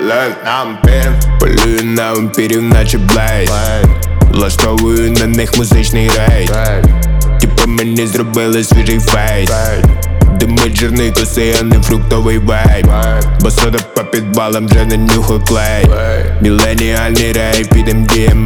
Полюю на вампірів, наче Блейд. Влаштовую на них музичний рейд. Типа мені зробили свіжий фейс. Димить жирний коси, а не фруктовий вейп. Бо сода по підвалам вже не нюхай клей. Міленіальний рейв, підем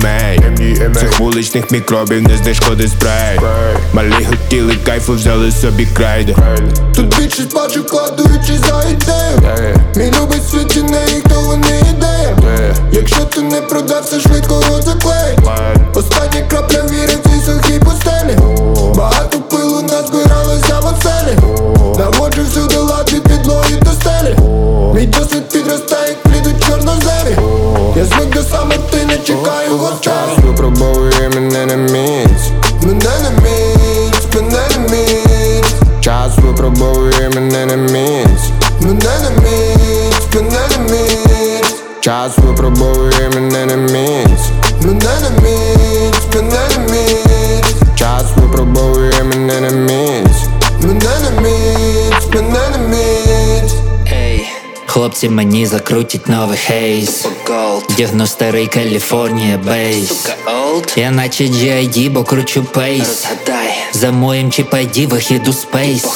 DMA. Цих вуличних мікробів не знешкодить спрей. Малі хотіли кайфу, взяли собі крейди. Тут більшість бачу, кладуючи за ідею. Мій любий світ і не їх, то вони ідея. Якщо ти не продався, швидко його заклей. Остання крапля віри в цій сухій пустелі. Багато пилу назбиралося в оселі. Наводжу всюди лад від підлоги до стелі. Мій досвід підростає, як плід у чорноземі. Я звик до самоти, не чекаю його час. Випробовує мене на міць. Мене не міць, мене не міць. Час випробовує мене на міць. Мене не міць, мене не міць. Час випробовує мене на міць. Мене не міць, мене не міць. Час випробовує мене на міць. Мене не міць, мене не міць. Ей, хлопці мені закрутять новий хейс. Вдягну старий Каліфорнія бейс. Я наче G.I.D, бо кручу пейс. За моїм чіп ID вихід у спейс.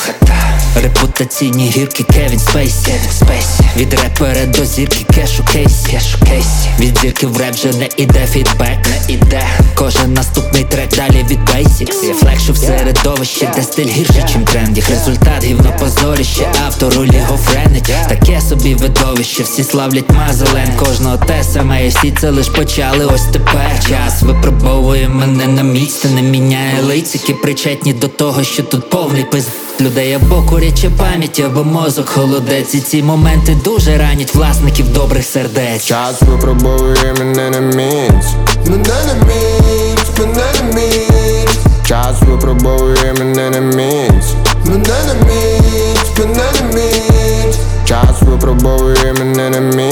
Репутаційні гірки Кевін Спейсі. Від репера до зірки кеш у кейсі. Від зірки в реп вже не іде фідбек. Кожен наступний трек далі від Basics. Я флекшу в середовищі, де стиль гірше, чим тренд. Їх результат гівно позоріще, автору ліго френить. Таке собі видовище, всі славлять мазелен. Кожного те саме, і всі це лиш почали ось тепер. Час випробовує мене на міць, та не міняє лиць, які причетні до того, що тут повний пиз. Людей або куряча пам'ять, або мозок холодець. І ці моменти дуже ранять власників добрих сердець. Час випробовує мене на міць. Мене не міць, мене не міць. Час випробовує мене на міць. Мене не міць, мене не міць. Час випробовує мене на міць.